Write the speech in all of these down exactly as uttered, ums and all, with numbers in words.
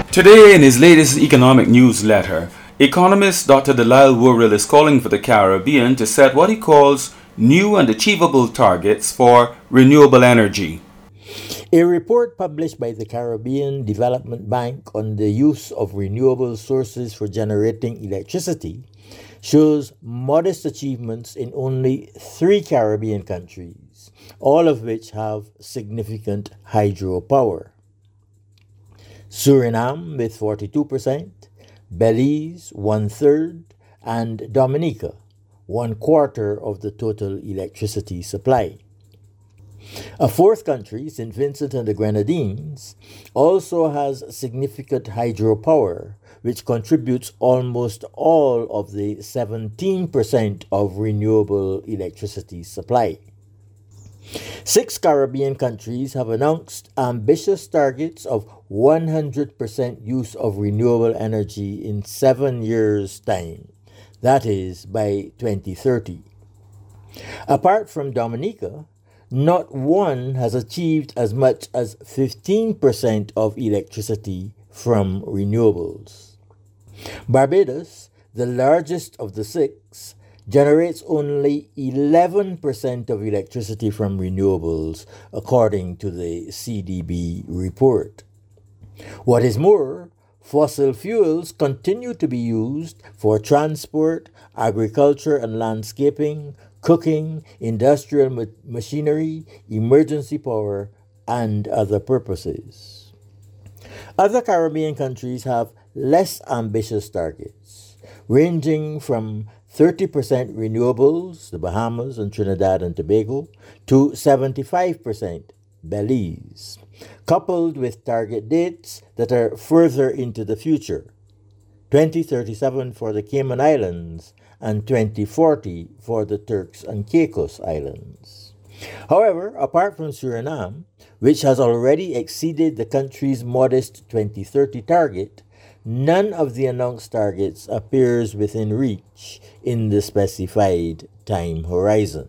Today, in his latest economic newsletter, economist Doctor Dalal Wuril is calling for the Caribbean to set what he calls new and achievable targets for renewable energy. A report published by the Caribbean Development Bank on the use of renewable sources for generating electricity shows modest achievements in only three Caribbean countries, all of which have significant hydropower. Suriname with forty-two percent, Belize one-third, and Dominica one quarter of the total electricity supply. A fourth country, Saint Vincent and the Grenadines, also has significant hydropower, which contributes almost all of the seventeen percent of renewable electricity supply. Six Caribbean countries have announced ambitious targets of one hundred percent use of renewable energy in seven years' time, that is, by twenty thirty. Apart from Dominica, not one has achieved as much as fifteen percent of electricity from renewables. Barbados, the largest of the six, generates only eleven percent of electricity from renewables, according to the C D B report. What is more, fossil fuels continue to be used for transport, agriculture and landscaping, cooking, industrial ma- machinery, emergency power, and other purposes. Other Caribbean countries have less ambitious targets, ranging from thirty percent renewables, the Bahamas and Trinidad and Tobago, to seventy-five percent, Belize, coupled with target dates that are further into the future, twenty thirty-seven for the Cayman Islands and twenty forty for the Turks and Caicos Islands. However, apart from Suriname, which has already exceeded the country's modest twenty thirty target, none of the announced targets appears within reach in the specified time horizon.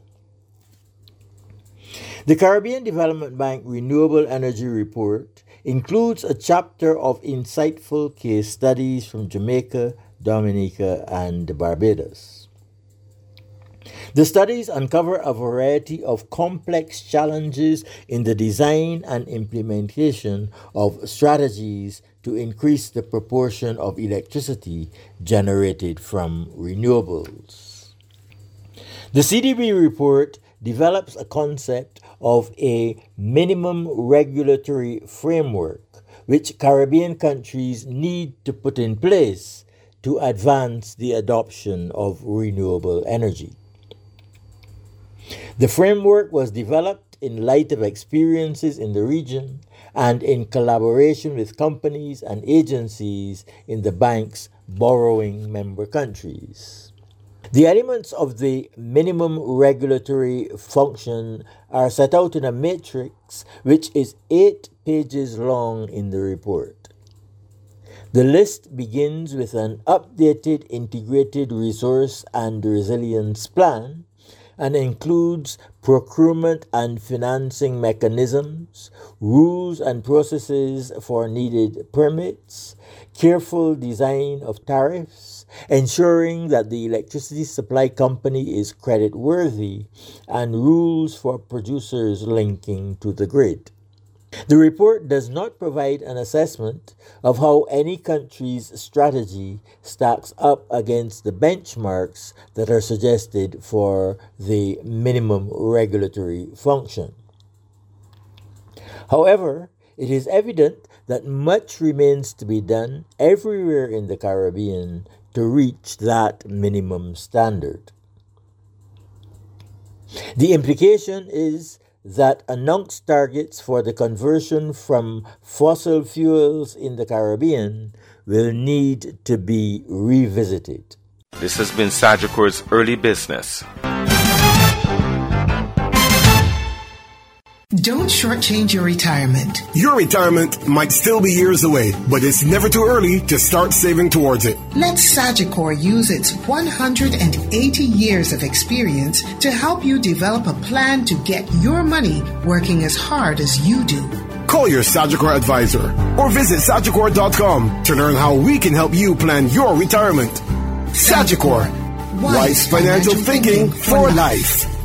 The Caribbean Development Bank Renewable Energy Report includes a chapter of insightful case studies from Jamaica, Dominica, and Barbados. The studies uncover a variety of complex challenges in the design and implementation of strategies to increase the proportion of electricity generated from renewables. The C D B report develops a concept of a minimum regulatory framework which Caribbean countries need to put in place to advance the adoption of renewable energy. The framework was developed in light of experiences in the region and in collaboration with companies and agencies in the bank's borrowing member countries. The elements of the minimum regulatory function are set out in a matrix which is eight pages long in the report. The list begins with an updated integrated resource and resilience plan and includes procurement and financing mechanisms, rules and processes for needed permits, careful design of tariffs, ensuring that the electricity supply company is creditworthy, and rules for producers linking to the grid. The report does not provide an assessment of how any country's strategy stacks up against the benchmarks that are suggested for the minimum regulatory function. However, it is evident that much remains to be done everywhere in the Caribbean to reach that minimum standard. The implication is that announced targets for the conversion from fossil fuels in the Caribbean will need to be revisited. This has been Sagicor's Early Business. Don't shortchange your retirement. Your retirement might still be years away, but it's never too early to start saving towards it. Let Sagicor use its one hundred eighty years of experience to help you develop a plan to get your money working as hard as you do. Call your Sagicor advisor or visit sagicor dot com to learn how we can help you plan your retirement. Sagicor, wise financial thinking for life.